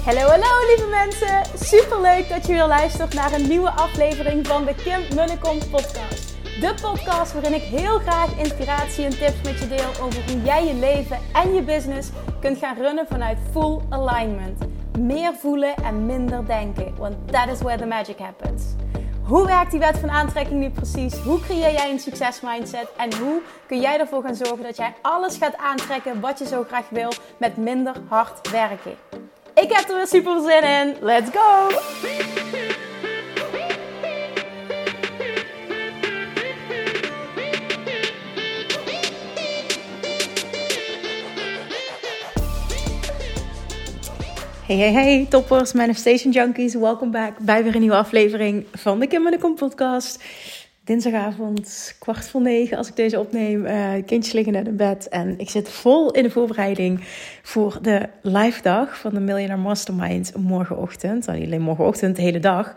Hallo lieve mensen, superleuk dat je weer luistert naar een nieuwe aflevering van de Kim Munnekom podcast. De podcast waarin ik heel graag inspiratie en tips met je deel over hoe jij je leven en je business kunt gaan runnen vanuit full alignment. Meer voelen en minder denken, want that is where the magic happens. Hoe werkt die wet van aantrekking nu precies? Hoe creëer jij een succesmindset? En hoe kun jij ervoor gaan zorgen dat jij alles gaat aantrekken wat je zo graag wil met minder hard werken? Ik heb er weer super zin in. Let's go! Hey toppers, Manifestation Junkies. Welkom back bij weer een nieuwe aflevering van de Kim Munnekom podcast. Dinsdagavond, 8:45 als ik deze opneem. Kindjes liggen net in bed en ik zit vol in de voorbereiding voor de live dag van de Millionaire Mastermind morgenochtend. Niet alleen morgenochtend, de hele dag.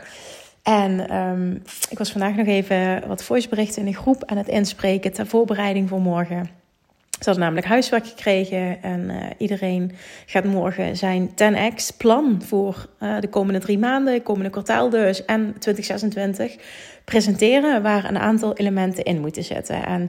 En ik was vandaag nog even wat voiceberichten in de groep aan het inspreken ter voorbereiding voor morgen. Ze hadden namelijk huiswerk gekregen en iedereen gaat morgen zijn 10x plan voor de komende 3 maanden, komende kwartaal dus en 2026 presenteren waar een aantal elementen in moeten zitten. En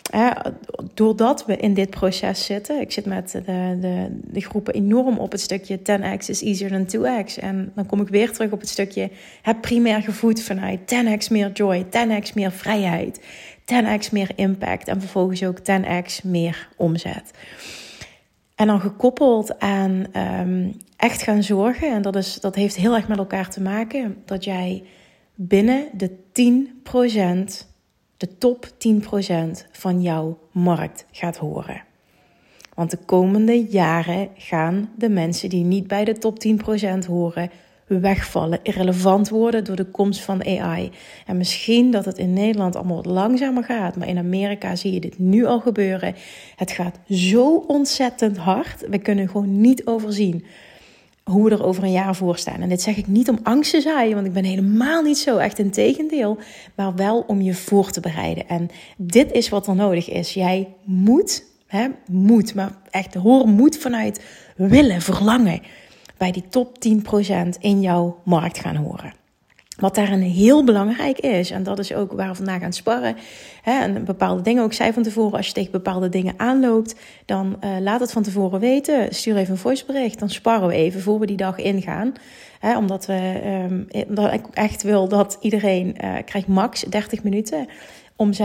doordat we in dit proces zitten, ik zit met de groepen enorm op het stukje 10x is easier than 2x. En dan kom ik weer terug op het stukje heb primair gevoed vanuit 10x meer joy, 10x meer vrijheid, 10x meer impact en vervolgens ook 10x meer omzet. En dan gekoppeld aan echt gaan zorgen, en dat heeft heel erg met elkaar te maken, dat jij binnen de 10%, de top 10% van jouw markt gaat horen. Want de komende jaren gaan de mensen die niet bij de top 10% horen wegvallen, irrelevant worden door de komst van AI. En misschien dat het in Nederland allemaal wat langzamer gaat, maar in Amerika zie je dit nu al gebeuren. Het gaat zo ontzettend hard, we kunnen gewoon niet overzien hoe we er over een jaar voor staan. En dit zeg ik niet om angst te zaaien, want ik ben helemaal niet zo, echt in tegendeel, maar wel om je voor te bereiden. En dit is wat er nodig is. Jij moet, maar echt moet vanuit willen, verlangen, bij die top 10% in jouw markt gaan horen. Wat daarin heel belangrijk is, en dat is ook waar we vandaag aan het sparren, en bepaalde dingen, ook zei van tevoren, als je tegen bepaalde dingen aanloopt, dan laat het van tevoren weten, stuur even een voicebericht, dan sparren we even voor we die dag ingaan. Omdat ik echt wil dat iedereen krijgt max 30 minuten om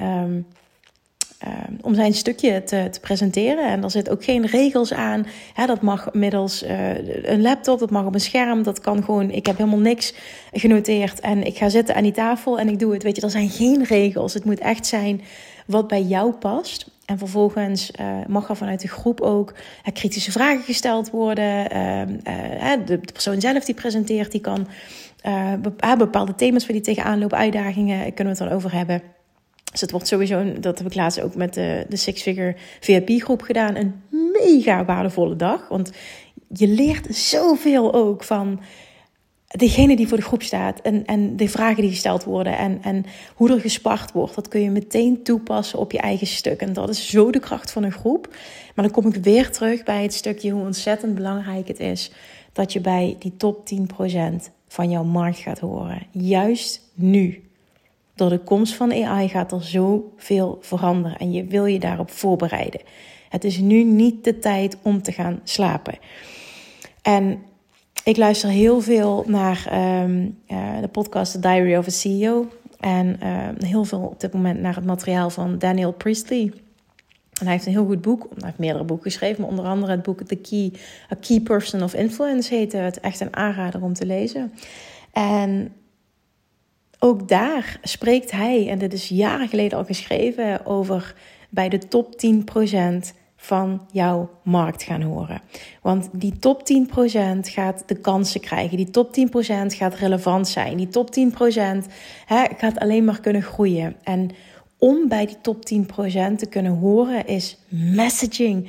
zijn stukje te presenteren. En er zit ook geen regels aan. Dat mag middels een laptop, dat mag op een scherm. Dat kan gewoon, ik heb helemaal niks genoteerd. En ik ga zitten aan die tafel en ik doe het. Weet je, er zijn geen regels. Het moet echt zijn wat bij jou past. En vervolgens mag er vanuit de groep ook kritische vragen gesteld worden. De persoon zelf die presenteert, die kan bepaalde thema's waar die tegenaan lopen, uitdagingen, kunnen we het dan over hebben. Dus het wordt sowieso, dat heb ik laatst ook met de Six Figure VIP-groep gedaan, een mega waardevolle dag. Want je leert zoveel ook van degene die voor de groep staat en de vragen die gesteld worden en hoe er gespart wordt. Dat kun je meteen toepassen op je eigen stuk. En dat is zo de kracht van een groep. Maar dan kom ik weer terug bij het stukje hoe ontzettend belangrijk het is dat je bij die top 10% van jouw markt gaat horen. Juist nu. Door de komst van AI gaat er zoveel veranderen en je wil je daarop voorbereiden. Het is nu niet de tijd om te gaan slapen. En ik luister heel veel naar de podcast The Diary of a CEO. En heel veel op dit moment naar het materiaal van Daniel Priestley. En hij heeft een heel goed boek. Hij heeft meerdere boeken geschreven, maar onder andere het boek A Key Person of Influence heette het. Echt een aanrader om te lezen. En ook daar spreekt hij, en dit is jaren geleden al geschreven, over bij de top 10% van jouw markt gaan horen. Want die top 10% gaat de kansen krijgen. Die top 10% gaat relevant zijn. Die top 10% gaat alleen maar kunnen groeien. En om bij die top 10% te kunnen horen is messaging.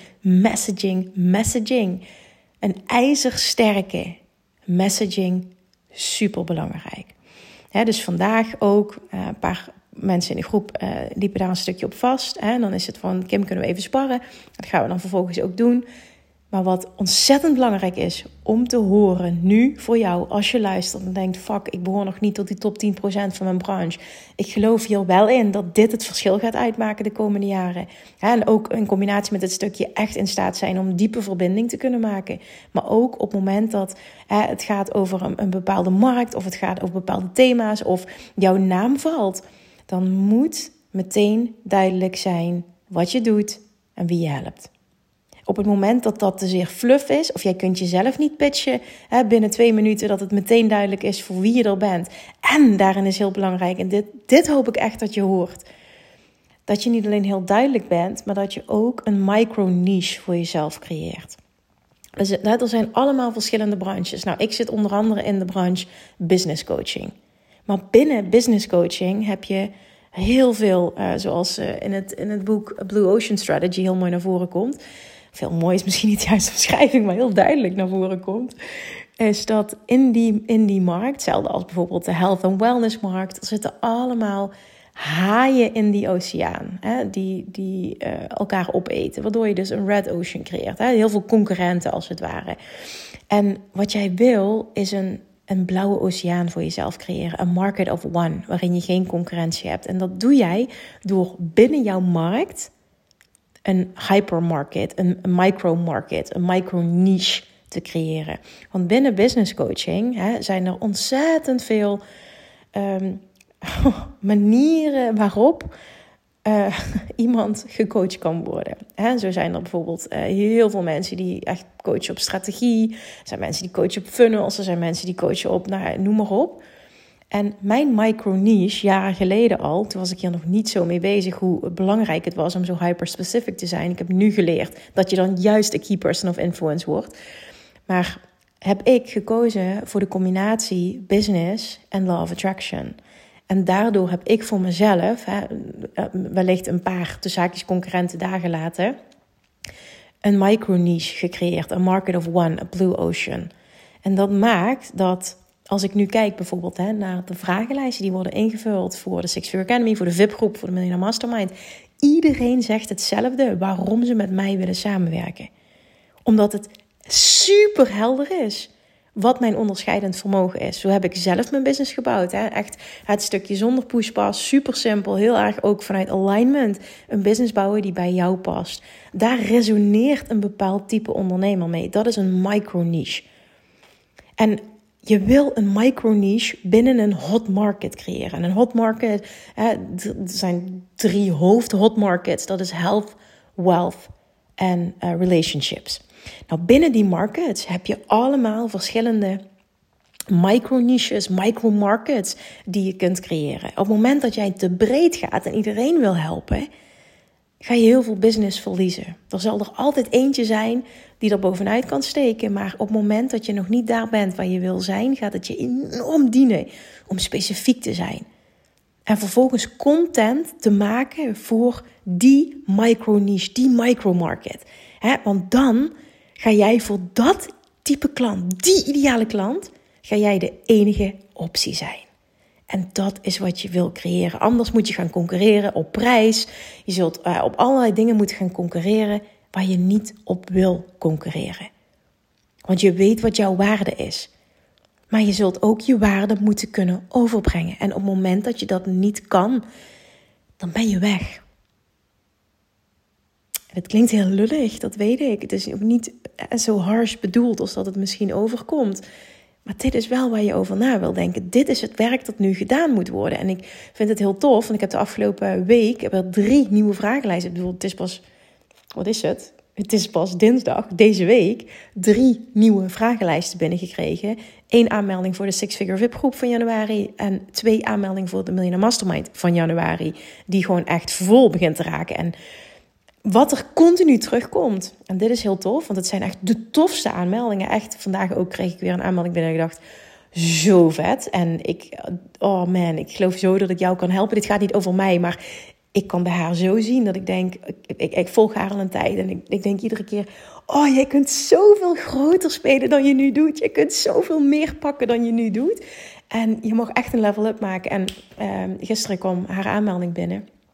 Een ijzersterke messaging, super belangrijk. Dus vandaag ook een paar mensen in de groep liepen daar een stukje op vast. En dan is het van, Kim, kunnen we even sparren? Dat gaan we dan vervolgens ook doen. Maar wat ontzettend belangrijk is om te horen nu voor jou als je luistert en denkt, fuck, ik behoor nog niet tot die top 10% van mijn branche. Ik geloof hier wel in dat dit het verschil gaat uitmaken de komende jaren. En ook in combinatie met het stukje echt in staat zijn om diepe verbinding te kunnen maken. Maar ook op het moment dat het gaat over een bepaalde markt of het gaat over bepaalde thema's of jouw naam valt, dan moet meteen duidelijk zijn wat je doet en wie je helpt. Op het moment dat dat te zeer fluff is, of jij kunt jezelf niet pitchen binnen 2 minuten, dat het meteen duidelijk is voor wie je er bent. En daarin is heel belangrijk, en dit hoop ik echt dat je hoort, dat je niet alleen heel duidelijk bent, maar dat je ook een micro-niche voor jezelf creëert. Dus, er zijn allemaal verschillende branches. Nou, ik zit onder andere in de branche business coaching. Maar binnen business coaching heb je heel veel, zoals in het boek Blue Ocean Strategy heel mooi naar voren komt. Veel mooi is misschien niet de juiste beschrijving, maar heel duidelijk naar voren komt. Is dat in die markt, hetzelfde als bijvoorbeeld de health and wellness markt, er zitten allemaal haaien in die oceaan. Die elkaar opeten. Waardoor je dus een red ocean creëert. Heel veel concurrenten als het ware. En wat jij wil is een blauwe oceaan voor jezelf creëren. Een market of one, waarin je geen concurrentie hebt. En dat doe jij door binnen jouw markt een hypermarket, een micromarket, een micro-niche te creëren. Want binnen business coaching zijn er ontzettend veel manieren waarop iemand gecoacht kan worden. Zo zijn er bijvoorbeeld heel veel mensen die echt coachen op strategie. Er zijn mensen die coachen op funnels. Er zijn mensen die coachen op, noem maar op. En mijn micro-niche, jaren geleden al, toen was ik hier nog niet zo mee bezig hoe belangrijk het was om zo hyper-specific te zijn. Ik heb nu geleerd dat je dan juist een key person of influence wordt. Maar heb ik gekozen voor de combinatie business en law of attraction. En daardoor heb ik voor mezelf, wellicht een paar tussen haakjes concurrenten dagen later, een micro-niche gecreëerd. Een market of one, a blue ocean. En dat maakt dat, als ik nu kijk bijvoorbeeld naar de vragenlijsten die worden ingevuld voor de Six Figure Academy, voor de VIP-groep, voor de Millionaire Mastermind. Iedereen zegt hetzelfde waarom ze met mij willen samenwerken. Omdat het super helder is wat mijn onderscheidend vermogen is. Zo heb ik zelf mijn business gebouwd. Echt het stukje zonder pushpas, super simpel, heel erg ook vanuit alignment. Een business bouwen die bij jou past. Daar resoneert een bepaald type ondernemer mee. Dat is een micro-niche. En je wil een micro-niche binnen een hot market creëren. En een hot market, er zijn 3 hot markets. Dat is health, wealth en relationships. Nou, binnen die markets heb je allemaal verschillende micro-niches, micro-markets die je kunt creëren. Op het moment dat jij te breed gaat en iedereen wil helpen, ga je heel veel business verliezen. Er zal er altijd eentje zijn die er bovenuit kan steken. Maar op het moment dat je nog niet daar bent waar je wil zijn, gaat het je enorm dienen om specifiek te zijn. En vervolgens content te maken voor die micro-niche, die micro-market. Want dan ga jij voor dat type klant, die ideale klant, ga jij de enige optie zijn. En dat is wat je wil creëren. Anders moet je gaan concurreren op prijs. Je zult op allerlei dingen moeten gaan concurreren waar je niet op wil concurreren. Want je weet wat jouw waarde is. Maar je zult ook je waarde moeten kunnen overbrengen. En op het moment dat je dat niet kan, dan ben je weg. Het klinkt heel lullig, dat weet ik. Het is ook niet zo harsh bedoeld als dat het misschien overkomt. Maar dit is wel waar je over na wil denken. Dit is het werk dat nu gedaan moet worden. En ik vind het heel tof, want ik heb de afgelopen week er 3 nieuwe vragenlijsten. Ik bedoel, het is pas, wat is het? Het is pas dinsdag, deze week, 3 nieuwe vragenlijsten binnengekregen. 1 aanmelding voor de Six Figure VIP groep van januari en 2 aanmeldingen voor de Millionaire Mastermind van januari. Die gewoon echt vol begint te raken. En wat er continu terugkomt, en dit is heel tof, want het zijn echt de tofste aanmeldingen. Echt, vandaag ook kreeg ik weer een aanmelding binnen en ik dacht, zo vet. En ik geloof zo dat ik jou kan helpen. Dit gaat niet over mij, maar ik kan bij haar zo zien dat ik denk, ik volg haar al een tijd. En ik denk iedere keer, jij kunt zoveel groter spelen dan je nu doet. Je kunt zoveel meer pakken dan je nu doet. En je mag echt een level up maken. En gisteren kwam haar aanmelding binnen.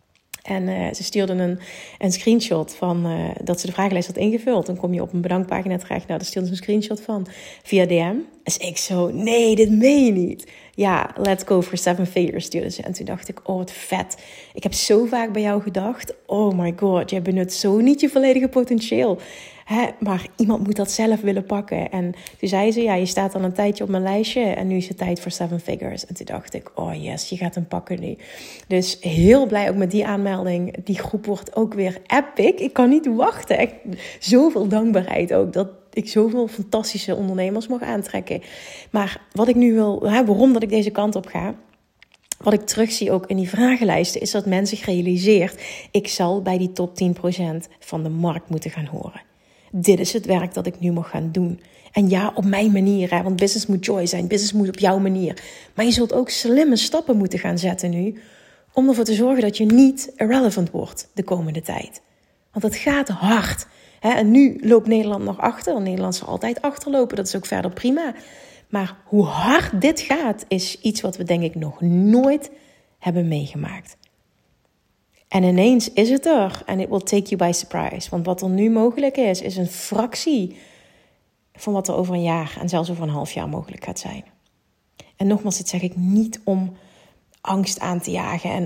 En ze stuurde een screenshot van dat ze de vragenlijst had ingevuld. Dan kom je op een bedankpagina terecht. Nou, daar stuurde ze een screenshot van via DM. Dus ik zo, nee, dit meen je niet. Ja, let's go for 7 figures stuurde ze. En toen dacht ik, oh wat vet. Ik heb zo vaak bij jou gedacht. Oh my god, jij benut zo niet je volledige potentieel. Maar iemand moet dat zelf willen pakken. En toen zei ze, ja, je staat al een tijdje op mijn lijstje. En nu is het tijd voor 7 figures. En toen dacht ik, oh yes, je gaat hem pakken nu. Dus heel blij ook met die aanmelding. Die groep wordt ook weer epic. Ik kan niet wachten. Echt zoveel dankbaarheid ook. Dat ik zoveel fantastische ondernemers mag aantrekken. Maar wat ik nu wil, waarom dat ik deze kant op ga. Wat ik terugzie ook in die vragenlijsten is dat men zich realiseert. Ik zal bij die top 10% van de markt moeten gaan horen. Dit is het werk dat ik nu mag gaan doen. En ja, op mijn manier. Want business moet joy zijn. Business moet op jouw manier. Maar je zult ook slimme stappen moeten gaan zetten nu. Om ervoor te zorgen dat je niet irrelevant wordt de komende tijd. Want het gaat hard. En nu loopt Nederland nog achter. Nederland zal altijd achterlopen. Dat is ook verder prima. Maar hoe hard dit gaat is iets wat we denk ik nog nooit hebben meegemaakt. En ineens is het er. En it will take you by surprise. Want wat er nu mogelijk is een fractie van wat er over een jaar en zelfs over een half jaar mogelijk gaat zijn. En nogmaals, dit zeg ik niet om angst aan te jagen en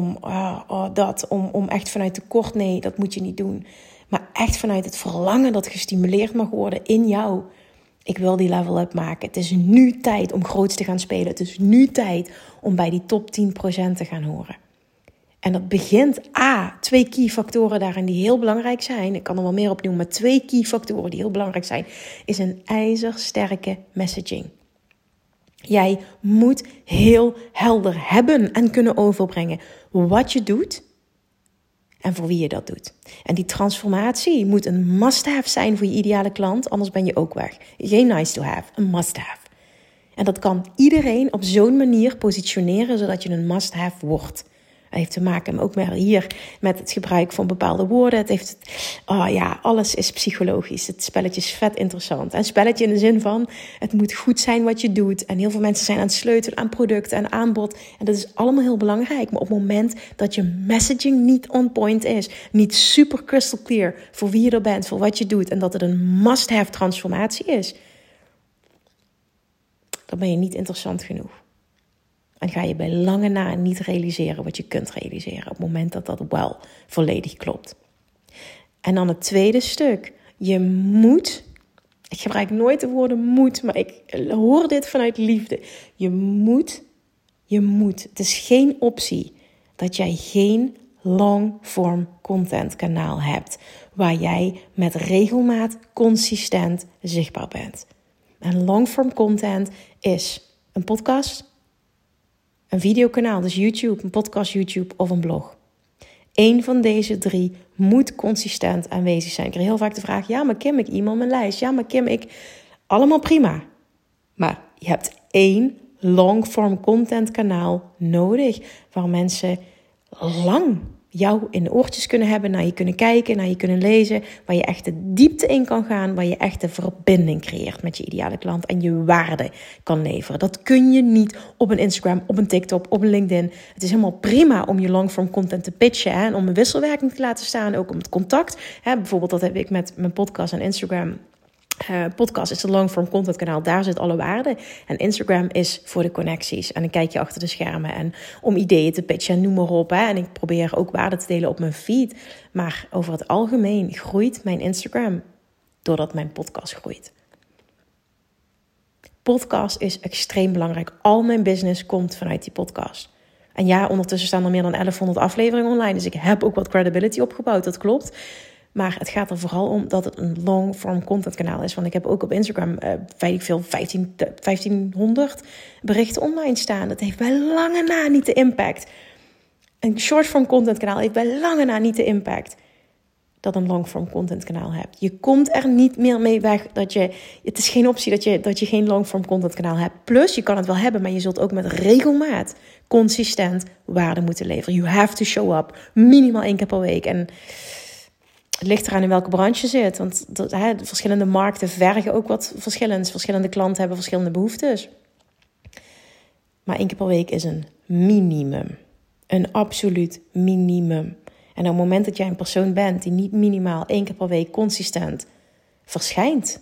om echt vanuit tekort. Nee, dat moet je niet doen. Maar echt vanuit het verlangen dat gestimuleerd mag worden in jou. Ik wil die level up maken. Het is nu tijd om groots te gaan spelen. Het is nu tijd om bij die top 10% te gaan horen. En dat begint 2 key factoren daarin die heel belangrijk zijn. Ik kan er wel meer op noemen, maar 2 key factoren die heel belangrijk zijn. Is een ijzersterke messaging. Jij moet heel helder hebben en kunnen overbrengen wat je doet en voor wie je dat doet. En die transformatie moet een must-have zijn voor je ideale klant, anders ben je ook weg. Geen nice to have, een must-have. En dat kan iedereen op zo'n manier positioneren zodat je een must-have wordt. Het heeft te maken ook met het gebruik van bepaalde woorden. Alles is psychologisch. Het spelletje is vet interessant. En spelletje in de zin van, het moet goed zijn wat je doet. En heel veel mensen zijn aan het sleutelen aan producten en aanbod. En dat is allemaal heel belangrijk. Maar op het moment dat je messaging niet on point is, niet super crystal clear voor wie je er bent, voor wat je doet, en dat het een must-have transformatie is, dan ben je niet interessant genoeg. En ga je bij lange na niet realiseren wat je kunt realiseren op het moment dat dat wel volledig klopt. En dan het tweede stuk. Je moet, ik gebruik nooit de woorden moet, maar ik hoor dit vanuit liefde. Je moet. Het is geen optie dat jij geen long-form content kanaal hebt. Waar jij met regelmaat consistent zichtbaar bent. En long-form content is een podcast, een videokanaal, dus YouTube, een podcast YouTube of een blog. Eén van deze 3 moet consistent aanwezig zijn. Ik krijg heel vaak de vraag, ja maar Kim, ik e-mail mijn lijst. Ja maar Kim, allemaal prima. Maar je hebt 1 long-form content kanaal nodig, waar mensen lang jou in de oortjes kunnen hebben, naar je kunnen kijken, naar je kunnen lezen, waar je echt de diepte in kan gaan, waar je echt de verbinding creëert met je ideale klant en je waarde kan leveren. Dat kun je niet op een Instagram, op een TikTok, op een LinkedIn. Het is helemaal prima om je long-form content te pitchen en om een wisselwerking te laten staan, ook om het contact. Bijvoorbeeld dat heb ik met mijn podcast en Instagram. Podcast is een long-form content kanaal, daar zit alle waarde. En Instagram is voor de connecties. En dan kijk je achter de schermen en om ideeën te pitchen en noem maar op. En ik probeer ook waarde te delen op mijn feed. Maar over het algemeen groeit mijn Instagram doordat mijn podcast groeit. Podcast is extreem belangrijk. Al mijn business komt vanuit die podcast. En ja, ondertussen staan er meer dan 1100 afleveringen online. Dus ik heb ook wat credibility opgebouwd, dat klopt. Maar het gaat er vooral om dat het een long-form content kanaal is. Want ik heb ook op Instagram 1500 berichten online staan. Dat heeft bij lange na niet de impact. Een short-form content kanaal heeft bij lange na niet de impact dat een long-form content kanaal hebt. Je komt er niet meer mee weg het is geen optie dat je geen long-form content kanaal hebt. Plus, je kan het wel hebben, maar je zult ook met regelmaat consistent waarde moeten leveren. You have to show up. Minimaal 1 keer per week. En het ligt eraan in welke branche je zit. Want de verschillende markten vergen ook wat verschillends. Verschillende klanten hebben verschillende behoeftes. Maar 1 keer per week is een minimum. Een absoluut minimum. En op het moment dat jij een persoon bent die niet minimaal 1 keer per week consistent verschijnt,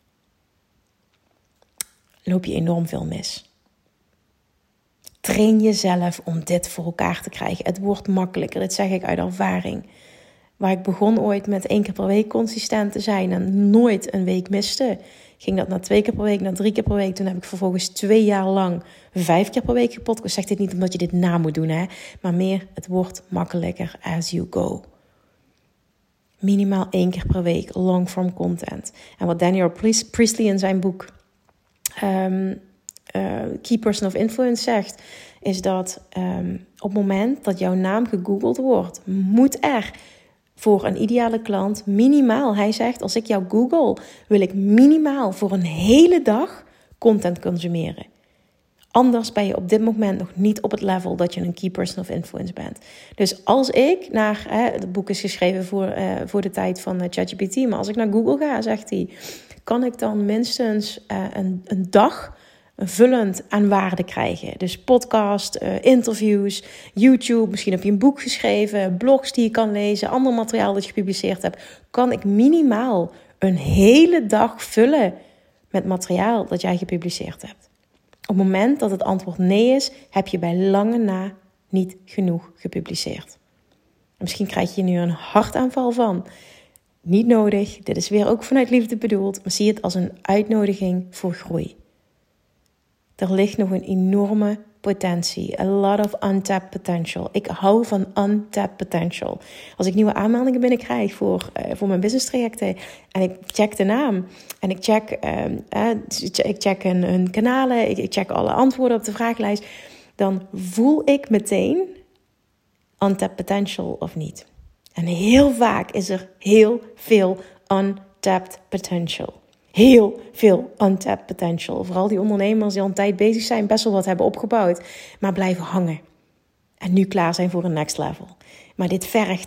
loop je enorm veel mis. Train jezelf om dit voor elkaar te krijgen. Het wordt makkelijker, dit zeg ik uit ervaring. Waar ik begon ooit met 1 keer per week consistent te zijn en nooit een week miste, ging dat naar 2 keer per week, naar 3 keer per week. Toen heb ik vervolgens 2 jaar lang 5 keer per week gepodcast. Ik zeg dit niet omdat je dit na moet doen, hè? Maar meer, het wordt makkelijker as you go. Minimaal 1 keer per week, long-form content. En wat Daniel Priestley in zijn boek Key Person of Influence zegt, is dat op het moment dat jouw naam gegoogeld wordt, moet er voor een ideale klant minimaal, hij zegt, als ik jou google, wil ik minimaal voor een hele dag content consumeren. Anders ben je op dit moment nog niet op het level dat je een key person of influence bent. Dus als ik het boek is geschreven voor de tijd van ChatGPT, maar als ik naar Google ga, zegt hij, kan ik dan minstens een dag vullend aan waarde krijgen. Dus podcast, interviews, YouTube, misschien heb je een boek geschreven, blogs die je kan lezen, ander materiaal dat je gepubliceerd hebt. Kan ik minimaal een hele dag vullen met materiaal dat jij gepubliceerd hebt? Op het moment dat het antwoord nee is, heb je bij lange na niet genoeg gepubliceerd. Misschien krijg je nu een hartaanval van. Niet nodig, dit is weer ook vanuit liefde bedoeld, maar zie het als een uitnodiging voor groei. Er ligt nog een enorme potentie. A lot of untapped potential. Ik hou van untapped potential. Als ik nieuwe aanmeldingen binnenkrijg voor mijn business trajecten en ik check de naam en ik check hun kanalen, ik check alle antwoorden op de vragenlijst, dan voel ik meteen untapped potential of niet. En heel vaak is er heel veel untapped potential. Heel veel untapped potential. Vooral die ondernemers die al een tijd bezig zijn, best wel wat hebben opgebouwd, maar blijven hangen. En nu klaar zijn voor een next level. Maar dit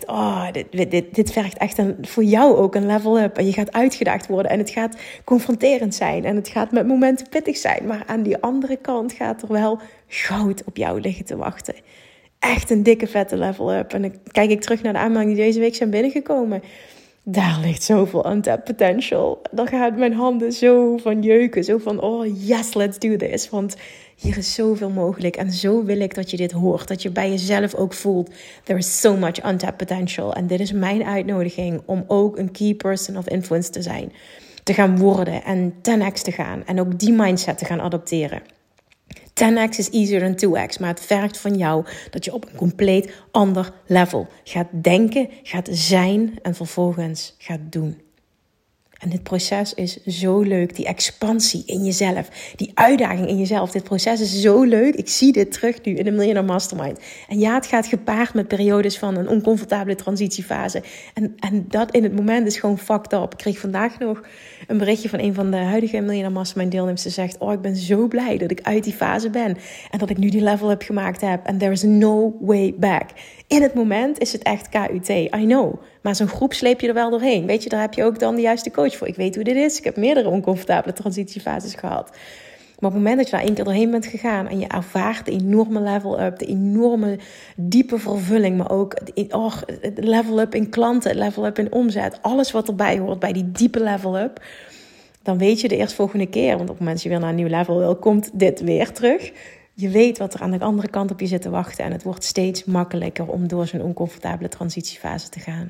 vergt echt voor jou ook een level up. En je gaat uitgedaagd worden en het gaat confronterend zijn. En het gaat met momenten pittig zijn. Maar aan die andere kant gaat er wel goud op jou liggen te wachten. Echt een dikke vette level up. En dan kijk ik terug naar de aanmeldingen die deze week zijn binnengekomen. Daar ligt zoveel untapped potential. Dan gaat mijn handen zo van jeuken. Zo van, oh yes, let's do this. Want hier is zoveel mogelijk. En zo wil ik dat je dit hoort. Dat je bij jezelf ook voelt. There is so much untapped potential. En dit is mijn uitnodiging om ook een key person of influence te zijn. Te gaan worden en 10x te gaan. En ook die mindset te gaan adopteren. 10x is easier than 2x, maar het vergt van jou dat je op een compleet ander level gaat denken, gaat zijn en vervolgens gaat doen. En dit proces is zo leuk, die expansie in jezelf, die uitdaging in jezelf. Dit proces is zo leuk, ik zie dit terug nu in de Millionaire Mastermind. En ja, het gaat gepaard met periodes van een oncomfortabele transitiefase. En dat in het moment is gewoon fucked up. Ik kreeg vandaag nog een berichtje van een van de huidige Millionaire Mastermind deelnemers. Ze zegt, ik ben zo blij dat ik uit die fase ben. En dat ik nu die level up gemaakt heb. And there is no way back. In het moment is het echt KUT, I know. Maar zo'n groep sleep je er wel doorheen. Weet je, daar heb je ook dan de juiste coach voor. Ik weet hoe dit is. Ik heb meerdere oncomfortabele transitiefases gehad. Maar op het moment dat je daar 1 keer doorheen bent gegaan en je ervaart de enorme level up, de enorme diepe vervulling, maar ook het level up in klanten, het level up in omzet, alles wat erbij hoort bij die diepe level up, dan weet je de eerstvolgende keer, want op het moment dat je weer naar een nieuw level wil, komt dit weer terug. Je weet wat er aan de andere kant op je zit te wachten en het wordt steeds makkelijker om door zo'n oncomfortabele transitiefase te gaan.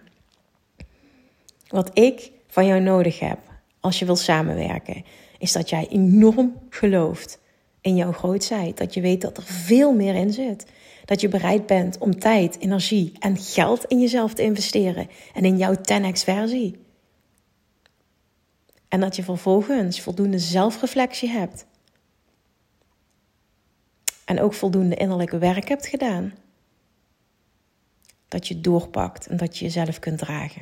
Wat ik van jou nodig heb als je wil samenwerken, is dat jij enorm gelooft in jouw grootheid. Dat je weet dat er veel meer in zit. Dat je bereid bent om tijd, energie en geld in jezelf te investeren. En in jouw 10x versie. En dat je vervolgens voldoende zelfreflectie hebt. En ook voldoende innerlijke werk hebt gedaan. Dat je doorpakt en dat je jezelf kunt dragen.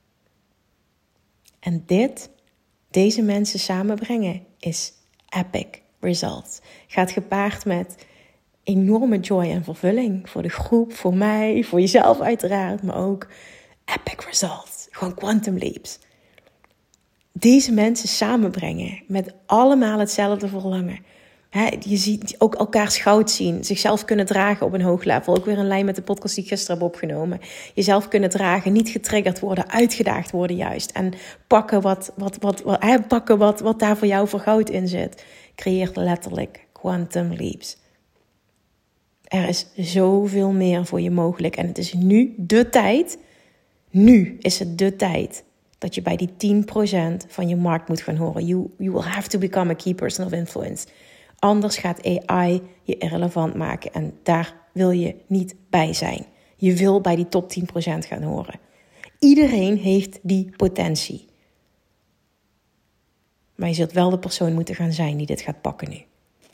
En deze mensen samenbrengen is epic results. Gaat gepaard met enorme joy en vervulling. Voor de groep, voor mij, voor jezelf uiteraard. Maar ook epic results. Gewoon quantum leaps. Deze mensen samenbrengen met allemaal hetzelfde verlangen. Je ziet ook elkaars goud zien. Zichzelf kunnen dragen op een hoog level. Ook weer in lijn met de podcast die ik gisteren heb opgenomen. Jezelf kunnen dragen, niet getriggerd worden, uitgedaagd worden juist. En pakken wat daar voor jou voor goud in zit. Creëert letterlijk quantum leaps. Er is zoveel meer voor je mogelijk. En het is nu de tijd. Nu is het de tijd dat je bij die 10% van je markt moet gaan horen. You will have to become a key person of influence. Anders gaat AI je irrelevant maken. En daar wil je niet bij zijn. Je wil bij die top 10% gaan horen. Iedereen heeft die potentie. Maar je zult wel de persoon moeten gaan zijn die dit gaat pakken nu.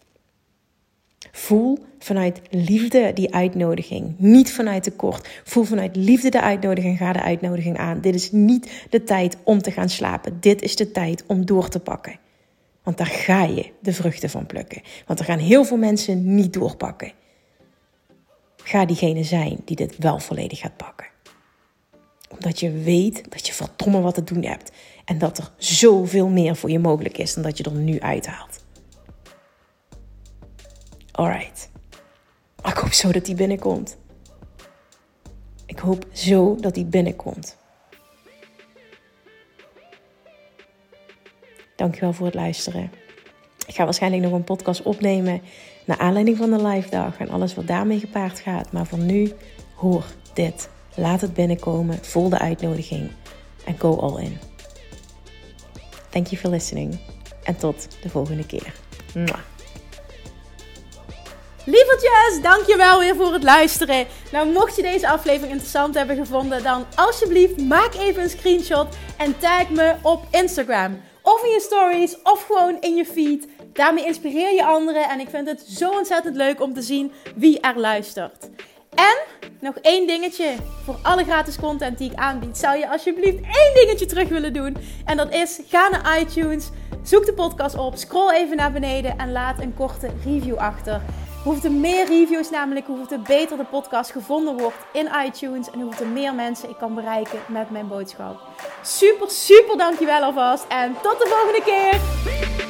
Voel vanuit liefde die uitnodiging. Niet vanuit tekort. Voel vanuit liefde de uitnodiging. Ga de uitnodiging aan. Dit is niet de tijd om te gaan slapen. Dit is de tijd om door te pakken. Want daar ga je de vruchten van plukken. Want er gaan heel veel mensen niet doorpakken. Ga diegene zijn die dit wel volledig gaat pakken. Omdat je weet dat je verdomme wat te doen hebt. En dat er zoveel meer voor je mogelijk is dan dat je er nu uithaalt. Alright. Ik hoop zo dat die binnenkomt. Ik hoop zo dat die binnenkomt. Dankjewel voor het luisteren. Ik ga waarschijnlijk nog een podcast opnemen naar aanleiding van de live dag en alles wat daarmee gepaard gaat. Maar voor nu, hoor dit. Laat het binnenkomen, voel de uitnodiging en go all in. Thank you for listening. En tot de volgende keer. Mwah. Lievertjes, dankjewel weer voor het luisteren. Nou, mocht je deze aflevering interessant hebben gevonden, dan alsjeblieft maak even een screenshot en tag me op Instagram. Of in je stories, of gewoon in je feed. Daarmee inspireer je anderen en ik vind het zo ontzettend leuk om te zien wie er luistert. En nog één dingetje. Voor alle gratis content die ik aanbied, zou je alsjeblieft één dingetje terug willen doen. En dat is, ga naar iTunes, zoek de podcast op, scroll even naar beneden en laat een korte review achter. Hoe te meer reviews namelijk, hoe te beter de podcast gevonden wordt in iTunes. En hoe te meer mensen ik kan bereiken met mijn boodschap. Super, super dankjewel alvast. En tot de volgende keer.